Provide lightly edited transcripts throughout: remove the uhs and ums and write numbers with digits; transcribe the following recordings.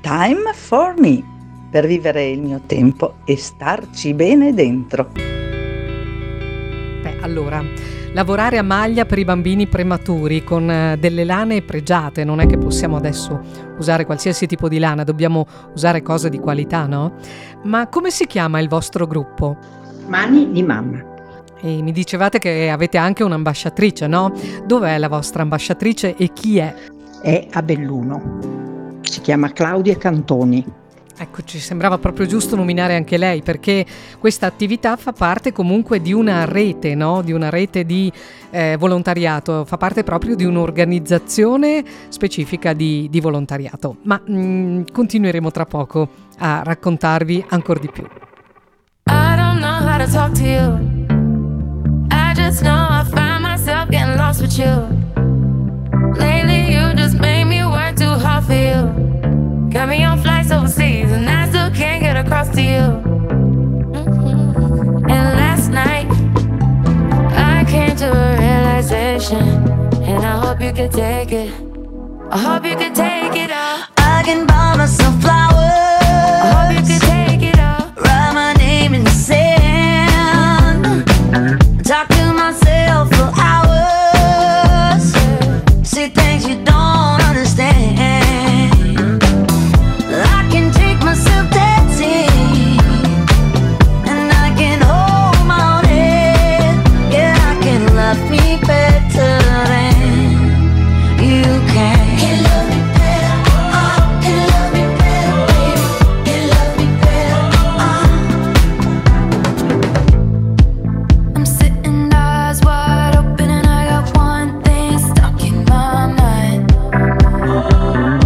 Time for me, per vivere il mio tempo e starci bene dentro. Allora, lavorare a maglia per i bambini prematuri con delle lane pregiate, non è che possiamo adesso usare qualsiasi tipo di lana, dobbiamo usare cose di qualità, no? Ma come si chiama il vostro gruppo? Mani di mamma. E mi dicevate che avete anche un'ambasciatrice, no? Dov'è la vostra ambasciatrice e chi è? È a Belluno. Si chiama Claudia Cantoni. Ecco, ci sembrava proprio giusto nominare anche lei, perché questa attività fa parte comunque di una rete, no? Di una rete di volontariato, fa parte proprio di un'organizzazione specifica di volontariato. Ma continueremo tra poco a raccontarvi ancora di più. I don't know how to talk to you. I just know I find myself getting lost with you. Lately you just made me work too hard for you. Got me on flights overseas and I still can't get across to you. And last night I came to a realization, and I hope you could take it. I hope you could take it all. I can buy myself flowers. I hope you could take it all. Write my name in the sand. Talk to myself for hours. See things you don't understand. I can take myself dancing, and I can hold my own head. Yeah, I can love me better than you can. Can love me better, can love me better, baby. Can love me better, I'm sitting eyes wide open and I got one thing stuck in my mind.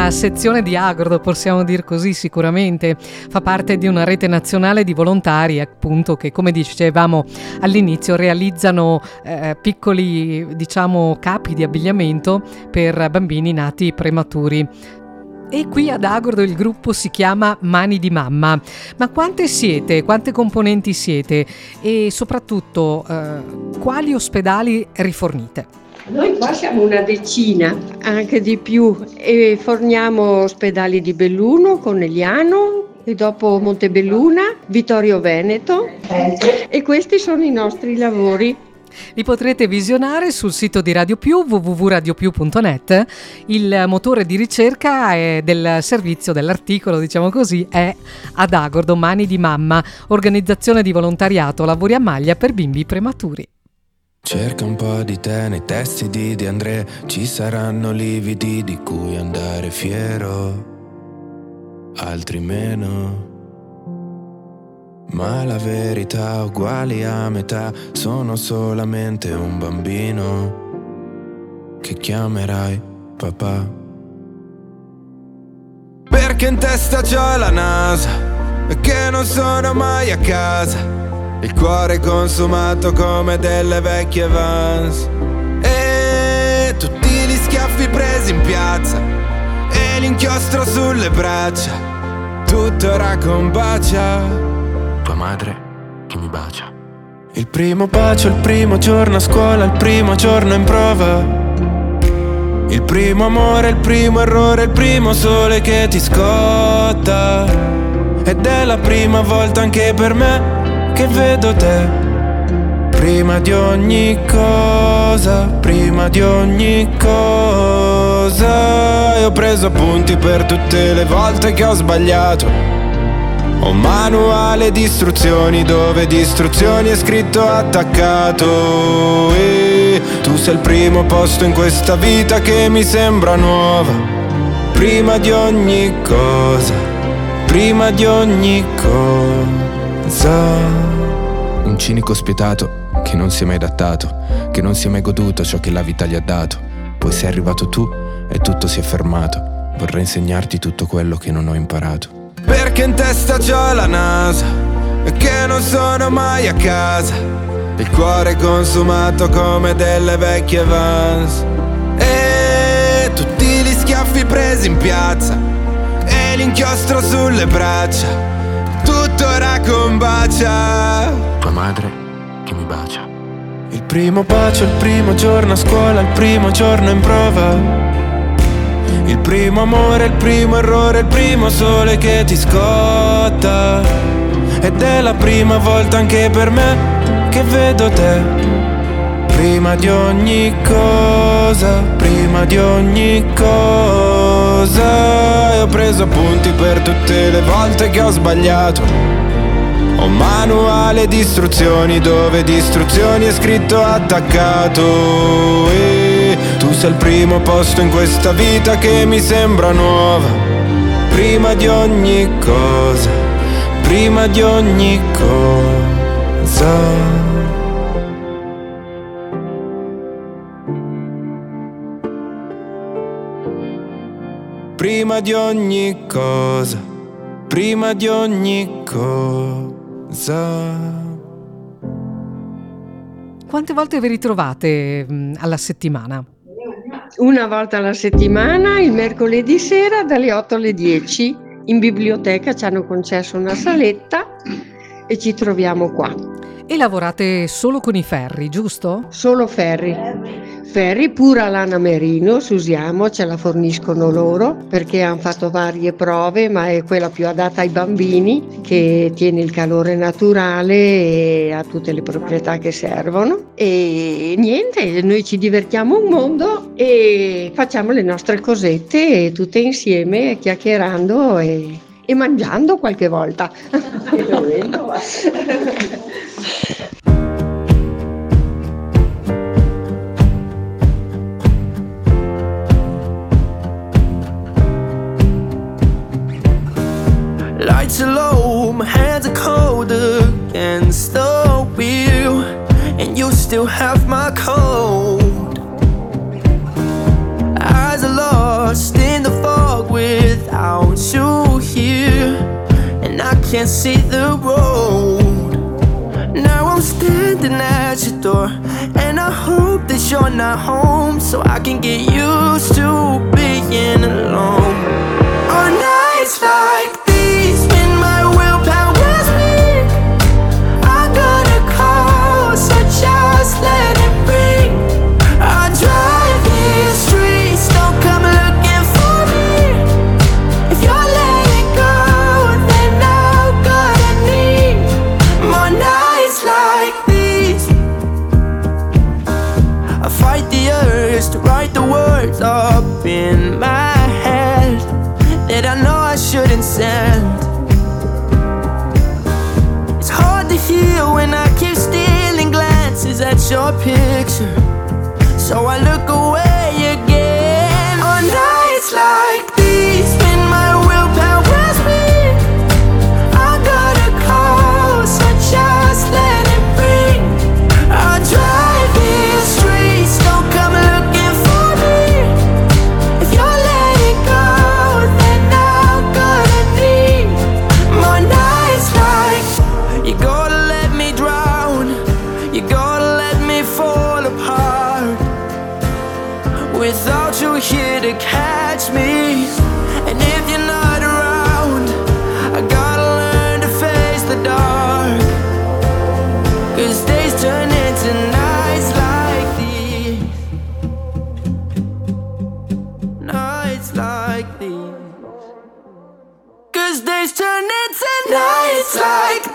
una sezione di Agordo, possiamo dir così, sicuramente. Fa parte di una rete nazionale di volontari, appunto, che, come dicevamo all'inizio, realizzano piccoli, diciamo, capi di abbigliamento per bambini nati prematuri. E qui ad Agordo il gruppo si chiama Mani di Mamma. Ma quante siete? Quante componenti siete? E soprattutto quali ospedali rifornite? Noi qua siamo una decina, anche di più, e forniamo ospedali di Belluno, Conegliano, e dopo Montebelluna, Vittorio Veneto, e questi sono i nostri lavori. Li potrete visionare sul sito di Radio Più, www.radiopiù.net. Il motore di ricerca del servizio, dell'articolo, diciamo così, è ad Agordo Mani di Mamma, organizzazione di volontariato, lavori a maglia per bimbi prematuri. Cerca un po' di te nei testi di De André, ci saranno lividi di cui andare fiero, altri meno. Ma la verità uguali a metà, sono solamente un bambino che chiamerai papà. Perché in testa c'ho la NASA e che non sono mai a casa, il cuore consumato come delle vecchie Vans, e tutti gli schiaffi presi in piazza e l'inchiostro sulle braccia, tutto ora combacia tua madre che mi bacia. Il primo bacio, il primo giorno a scuola, il primo giorno in prova, il primo amore, il primo errore, il primo sole che ti scotta. Ed è la prima volta anche per me che vedo te. Prima di ogni cosa, prima di ogni cosa. E ho preso appunti per tutte le volte che ho sbagliato. Ho un manuale di istruzioni dove di istruzioni è scritto attaccato. E tu sei il primo posto in questa vita che mi sembra nuova. Prima di ogni cosa, prima di ogni cosa. Un cinico spietato che non si è mai adattato, che non si è mai goduto ciò che la vita gli ha dato. Poi sei arrivato tu e tutto si è fermato. Vorrei insegnarti tutto quello che non ho imparato. Perché in testa c'ho la NASA e che non sono mai a casa, il cuore consumato come delle vecchie Vans, e tutti gli schiaffi presi in piazza e l'inchiostro sulle braccia, tutto ora combacia tua madre che mi bacia. Il primo bacio, il primo giorno a scuola, il primo giorno in prova, il primo amore, il primo errore, il primo sole che ti scotta. Ed è la prima volta anche per me che vedo te. Prima di ogni cosa, prima di ogni cosa. E ho preso appunti per tutte le volte che ho sbagliato. Ho un manuale di istruzioni dove di istruzioni è scritto attaccato. E tu sei il primo posto in questa vita che mi sembra nuova. Prima di ogni cosa, prima di ogni cosa. Prima di ogni cosa, prima di ogni cosa. Quante volte vi ritrovate alla settimana? Una volta alla settimana, il mercoledì sera dalle 8 alle 10. In biblioteca ci hanno concesso una saletta e ci troviamo qua. E lavorate solo con i ferri, giusto? Solo ferri. Ferri, pura lana merino, se usiamo, ce la forniscono loro perché hanno fatto varie prove, ma è quella più adatta ai bambini, che tiene il calore naturale e ha tutte le proprietà che servono. E niente, noi ci divertiamo un mondo e facciamo le nostre cosette tutte insieme, chiacchierando e mangiando qualche volta. Lights are low, my hands are cold against the wheel, and you still have my cold. Eyes are lost in the fog with can't see the road. Now I'm standing at your door, and I hope that you're not home, so I can get used to being alone. On nights like these, when my willpower's weak, I got a call, so just let it ring. I drive these streets, don't come looking for me. If you're letting go, then I'm gonna need more nights like these. I fight the urge to write the words up in my head that I know I shouldn't send. It's hard to hear when I keep stealing glances at your picture, so I look away again. On nights like these, when my willpower's weak, I got a call, so just let it ring. I drive these streets, don't come looking for me. If you're letting go, then I'm gonna need more nights like. You gotta let me drown, you gotta let me fall apart. Without you here to catch me, and if you're not around, I gotta learn to face the dark. 'Cause days turn into nights like these. Nights like these. 'Cause days turn into nights like